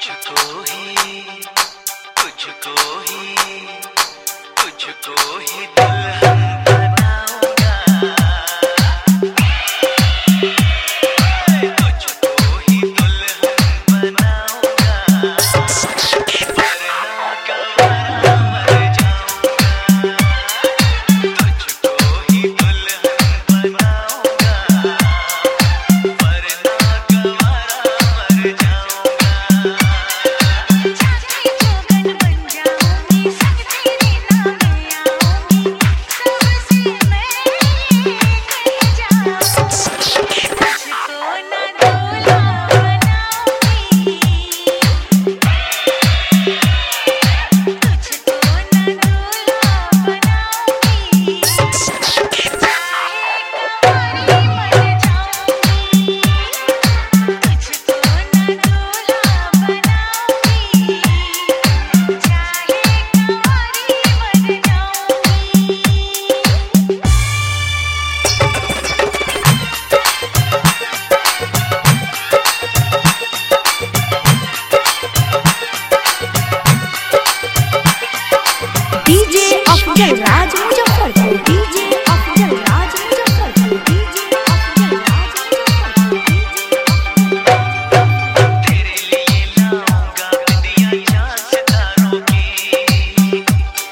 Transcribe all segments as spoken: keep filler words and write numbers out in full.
तुझको ही तुझको ही तुझको ही दुल्हन बनाऊंगा, तुझको ही दुल्हन बनाऊंगा, वरना कवारा मर जाऊंगा, तुझको ही दुल्हन बनाऊंगा, वरना कवारा मर जाऊंगा। Afzal Raj Muzaffarpur, DJ Afzal Raj Muzaffarpur, DJ Afzal Raj Muzaffarpur. तेरे लिए लाऊंगा दिया चांद सितारों की,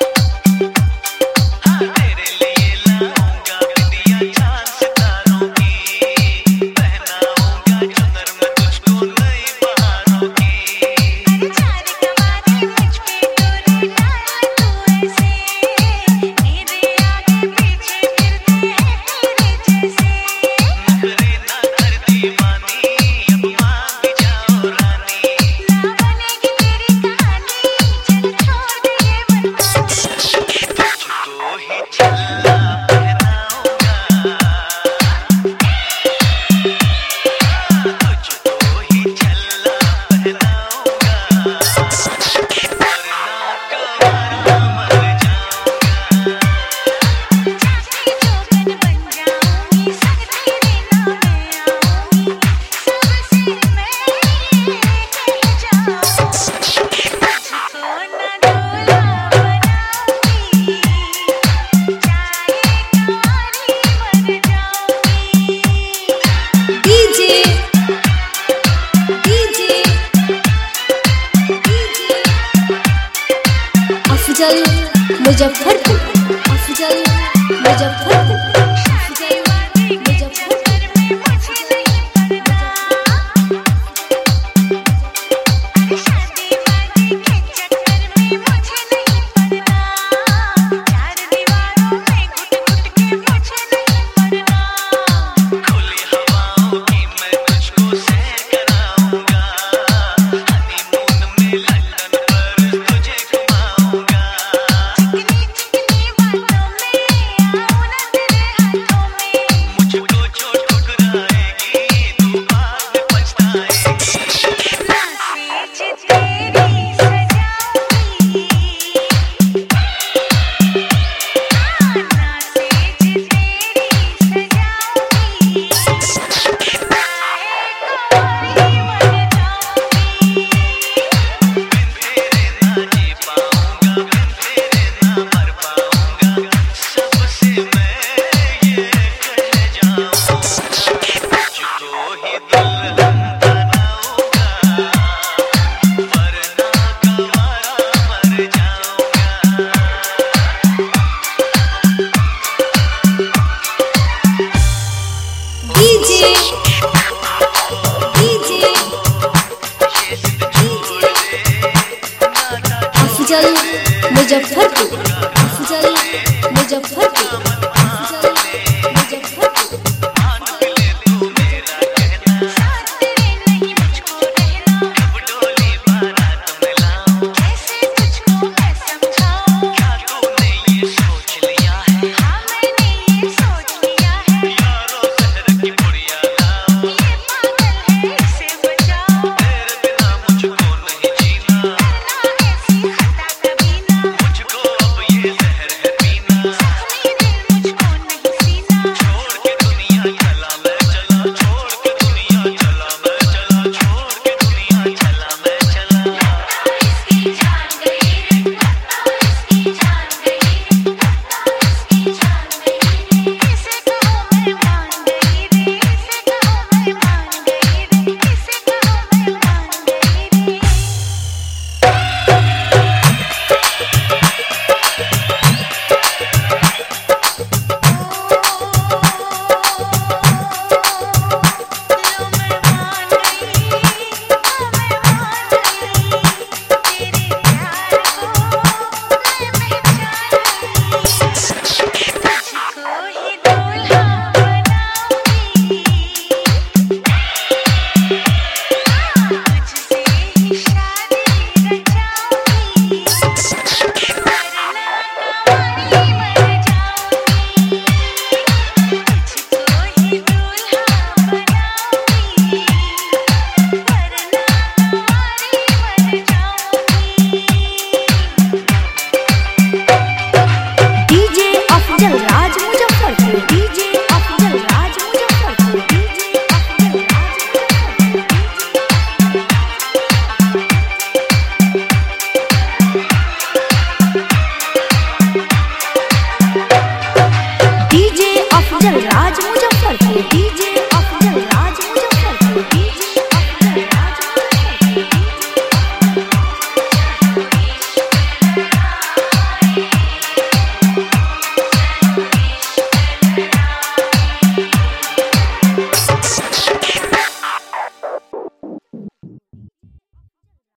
हाँ तेरे लिए लाऊंगा दिया चांद सितारों की, पहनाऊंगा चुनर में तुझको नई बहारों की। अरे चार कवारे मुझ पे तोरे डाला तू ऐसे, मेरे आगे पीछे फिरते हैं तेरे जैसे। नखरे ना कर दीवानी, अब मान भी जाओ रानी, ना बनेगी तेरी कहानी, चल छोड़ दे ये मनमानी। तुझको ही छल्ला पहनाऊंगा, तुझको ही छल्ला पहनाऊंगा, वरना कवारा मर जाऊंगा। चाहती जोगन बन जाऊंगी, संग तेरे नाम में आऊंगी, सबसे मैं कह जाऊं। तुझको ना दूल्हा बनाऊंगी, चाहे कुंवारी मर जाऊंगी। DJ DJ DJ Afzal Muzaffarpur, Afzal Muzaffarpur, Afzal Muzaffarpur. घर में मुझे नहीं पड़ना, अरे शादी वादी के चक्कर में मुझे नहीं पड़ना, चार दीवारों में घुट घुट के मुझे नहीं पड़ना। खुली हवाओं की मैं तुझको सैर कराऊंगा, हनीमून में लंदन पर तुझे घुमाऊंगा। चिकनी चिकनी बातों में आऊं ना तेरे हाथों में, मुझको जो ठुकराएगी तू बाद में पछताएगी। नासेज तेरी सजाऊंगी, हाँ नासेज तेरी सजाऊंगी, चाहे कुंवारी मर जाऊंगी। बिन तेरे ना जी पाऊंगा, बिन तेरे ना मर पाऊंगा, सबसे मैं ये कह जाऊंगा। तुझको ही दुल्हन बनाऊंगा, वरना कवारा मर जाऊंगा। डीजे डीजे ये जिद छोड़ दे, नाता अफजल मुजफ्फरपुर, अफजल मुजफ्फरपुर, अफजल मुजफ्फरपुर। मान ले तू मेरा कहना, साथ तेरे नहीं मुझको रहना, कब डोली बारात में लाऊं, कैसे तुझको मैं समझाऊं। क्या तूने ये सोच लिया है, हाँ मैंने ये सोच लिया है, यारों शहर की पुड़िया लाऊं, ये पागल है इसे बचाओ। तेरे बिना मुझको नहीं जीना, करना ऐसी खता कभी ना, मुझको अब ये जहर है पीना। जख्मी अफजल राज